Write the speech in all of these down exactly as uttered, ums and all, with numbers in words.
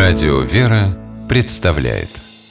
Радио «Вера» представляет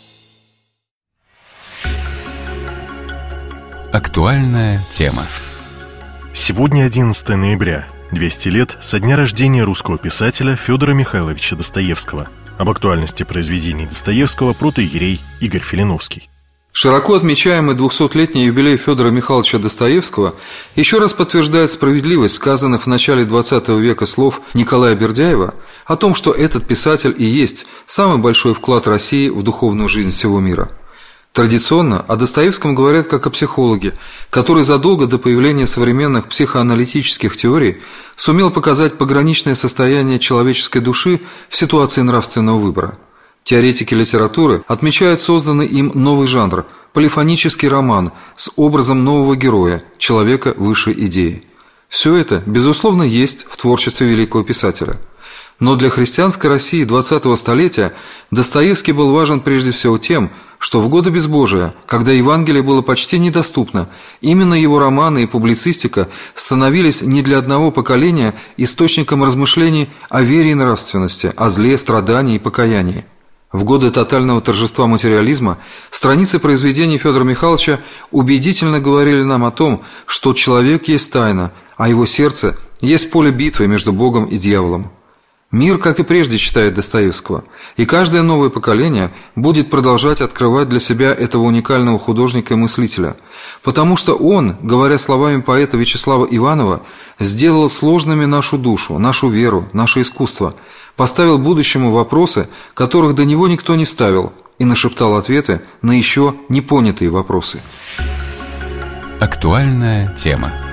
актуальная тема. Сегодня одиннадцатое ноября, двести лет со дня рождения русского писателя Федора Михайловича Достоевского. Об актуальности произведений Достоевского протоиерей Игорь Филиновский. Широко отмечаемый двухсотлетний юбилей Федора Михайловича Достоевского еще раз подтверждает справедливость сказанных в начале двадцатого века слов Николая Бердяева о том, что этот писатель и есть самый большой вклад России в духовную жизнь всего мира. Традиционно о Достоевском говорят как о психологе, который задолго до появления современных психоаналитических теорий сумел показать пограничное состояние человеческой души в ситуации нравственного выбора. Теоретики литературы отмечают созданный им новый жанр – полифонический роман с образом нового героя, человека высшей идеи. Все это, безусловно, есть в творчестве великого писателя. Но для христианской России двадцатого столетия Достоевский был важен прежде всего тем, что в годы безбожия, когда Евангелие было почти недоступно, именно его романы и публицистика становились не для одного поколения источником размышлений о вере и нравственности, о зле, страдании и покаянии. В годы тотального торжества материализма страницы произведений Федора Михайловича убедительно говорили нам о том, что человек есть тайна, а его сердце есть поле битвы между Богом и дьяволом. Мир, как и прежде, читает Достоевского, и каждое новое поколение будет продолжать открывать для себя этого уникального художника и мыслителя, потому что он, говоря словами поэта Вячеслава Иванова, сделал сложными нашу душу, нашу веру, наше искусство, поставил будущему вопросы, которых до него никто не ставил, и нашептал ответы на еще не понятые вопросы. Актуальная тема.